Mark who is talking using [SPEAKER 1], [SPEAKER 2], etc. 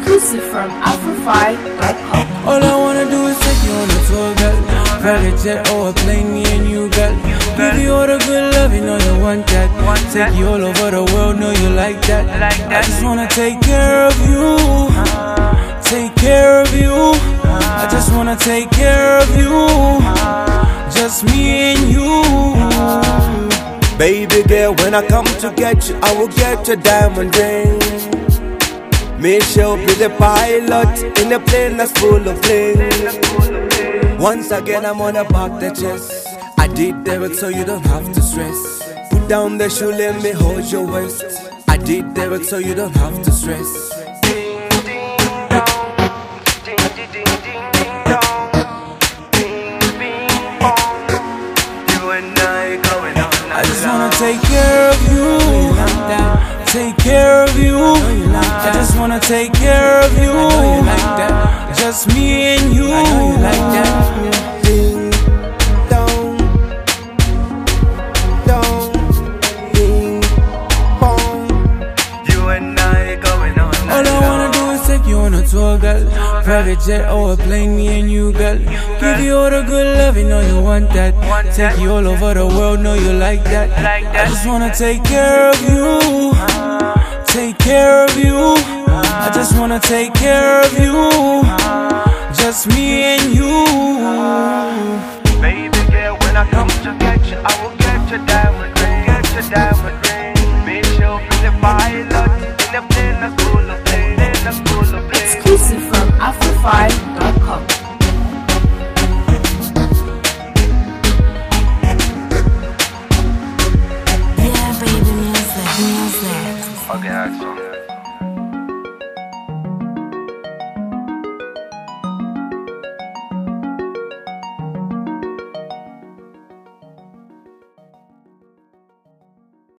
[SPEAKER 1] Exclusive from Afrofi.com.
[SPEAKER 2] All I wanna do is take you on a tour, girl. Private jet or a plane, me and you, girl. Give you all the good love, you know you want that. Take you all over the world, know you like that. I just wanna take care of you. Take care of you. I just wanna take care of you. Just me and you.
[SPEAKER 3] Baby girl, when I come to get you, I will get your diamond ring. Make sure be the pilot in a plane that's full of bling. Once again, I'm on about the chest. I did it so you don't have to stress. Put down the shoe, let me hold your waist. I did it so you don't have to stress.
[SPEAKER 2] I just wanna take care of you. Take care of you. I just wanna take care of you. Just me and you.
[SPEAKER 3] Ding dong, dong, ding bong. You and I going on.
[SPEAKER 2] All I wanna do is take you on a tour, girl. Private jet or a plane, me and you, girl. Give you all the good love, you know you want that. Take you all over the world, know you like that. I just wanna take care of you. Take care of you. I just wanna take care of you. Just me and you.
[SPEAKER 3] Baby girl, when I come to get you, I will get your diamond ring. Get your diamond ring. Make sure be the pilot in a plane that's full of plane. That's full of plane.
[SPEAKER 1] Exclusive from Afrofi.com.
[SPEAKER 4] Yeah, baby, music.
[SPEAKER 3] Okay, that's all.